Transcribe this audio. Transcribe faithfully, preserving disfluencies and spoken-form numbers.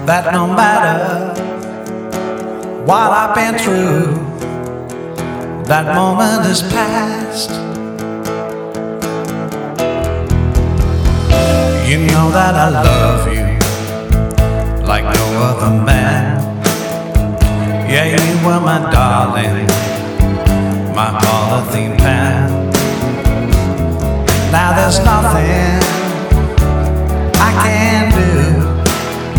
that no matter what I've been through, that moment is past. You know that I love you like no other man. Yeah, you were my darling, my polythene pan. Now there's nothing I can do